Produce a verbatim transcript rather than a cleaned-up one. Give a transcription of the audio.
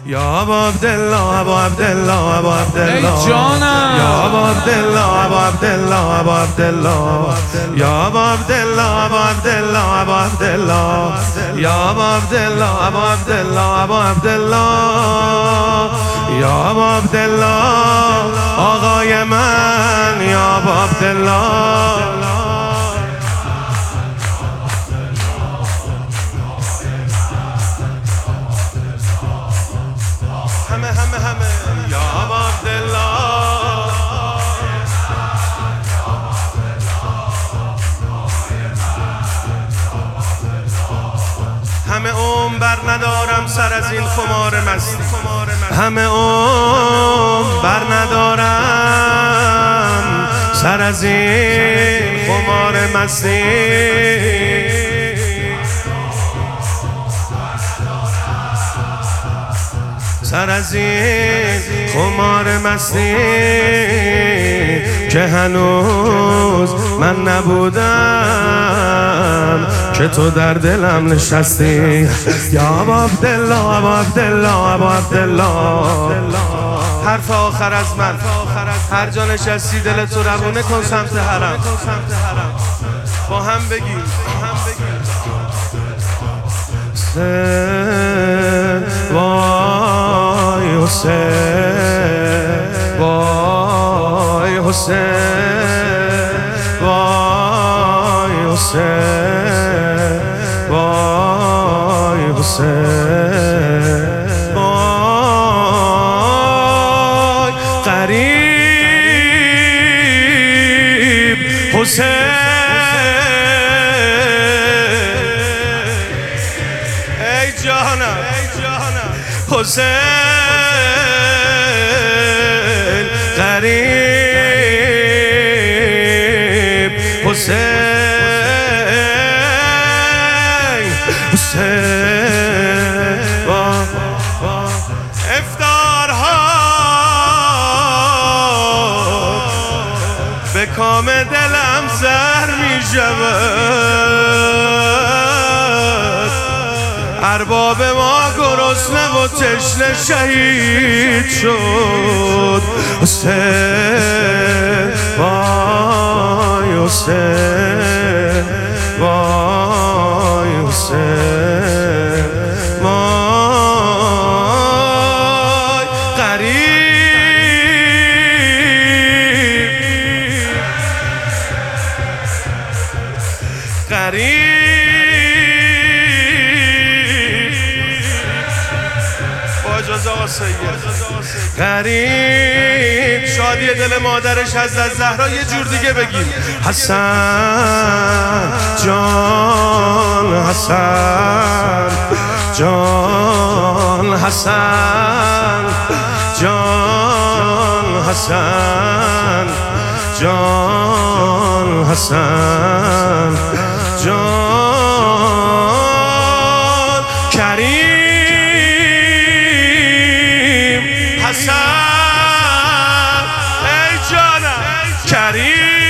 یا ابا عبدالله ابا عبدالله ابا عبدالله ای جانم یا ابا عبدالله ابا عبدالله ابا عبدالله یا ابا عبدالله ابا عبدالله ابا عبدالله یا ابا عبدالله ابا عبدالله ابا عبدالله یا ابا عبدالله آقای من یا ابا عبدالله همه همه همه یا ابا عبدالله همه عمر بر ندارم سر از این خمار مستی همه عمر بر ندارم سر از این خمار مستی سر از این خمار مستی که هنوز من نبودم که تو در دلم نشستی یا ابا عبدالله ابا عبدالله ابا عبدالله حرف آخر از من هر جا نشستی دلت رو روونه کن سمت حرم با هم بگیم وای حسین وای حسین وای حسین وای حسین وای قریب حسین ای جانم حسین قریب حسین حسین افطارها به کام دلم زهر می شود ارباب ما گرسنه و تشنه شهید شد حسین وای حسین وای حسین وای قریب قریب قریب شادی دل مادرش حضرت زهرا یه جور دیگه بگیم حسن جان حسن جان حسن جان حسن جان حسن جان کریم حسن ای جانم کریم